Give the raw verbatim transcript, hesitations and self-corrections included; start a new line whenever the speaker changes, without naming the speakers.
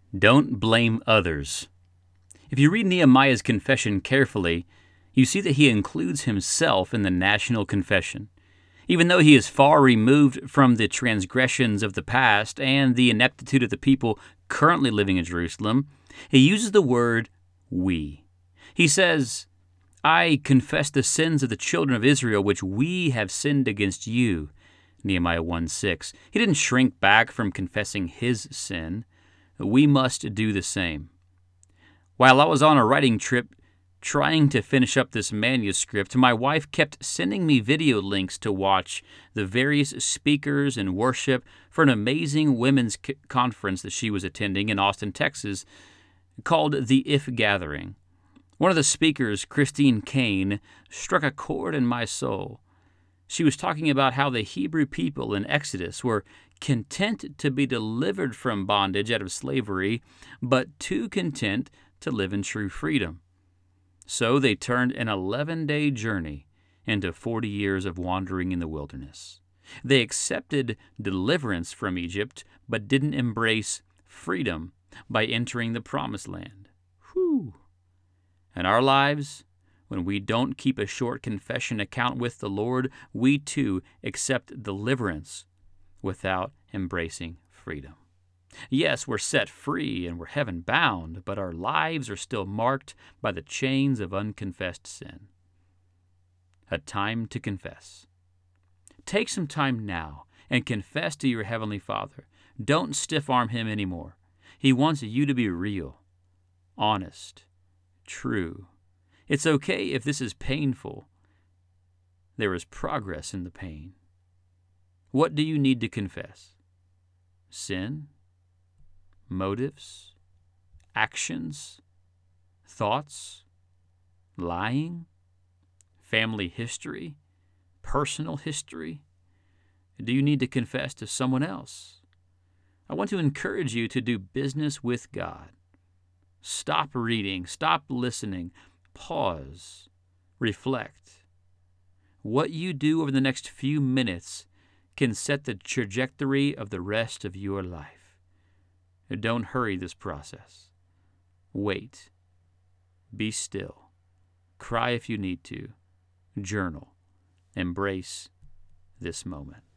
Don't blame others. If you read Nehemiah's confession carefully, you see that he includes himself in the national confession. Even though he is far removed from the transgressions of the past and the ineptitude of the people currently living in Jerusalem, he uses the word we. He says, I confess the sins of the children of Israel which we have sinned against you. Nehemiah one six. He didn't shrink back from confessing his sin. We must do the same. While I was on a writing trip trying to finish up this manuscript, my wife kept sending me video links to watch the various speakers and worship for an amazing women's c- conference that she was attending in Austin, Texas, called the If Gathering. One of the speakers, Christine Kane, struck a chord in my soul. She was talking about how the Hebrew people in Exodus were content to be delivered from bondage out of slavery, but too content to live in true freedom. So they turned an eleven-day journey into forty years of wandering in the wilderness. They accepted deliverance from Egypt, but didn't embrace freedom by entering the Promised Land. Whew! In our lives, when we don't keep a short confession account with the Lord, we too accept deliverance without embracing freedom. Yes, we're set free and we're heaven-bound, but our lives are still marked by the chains of unconfessed sin. A time to confess. Take some time now and confess to your Heavenly Father. Don't stiff-arm Him anymore. He wants you to be real, honest, true. It's okay if this is painful. There is progress in the pain. What do you need to confess? Sin? Motives? Actions? Thoughts? Lying? Family history? Personal history? Do you need to confess to someone else? I want to encourage you to do business with God. Stop reading. Stop listening. Pause. Reflect. What you do over the next few minutes can set the trajectory of the rest of your life. Don't hurry this process. Wait. Be still. Cry if you need to. Journal. Embrace this moment.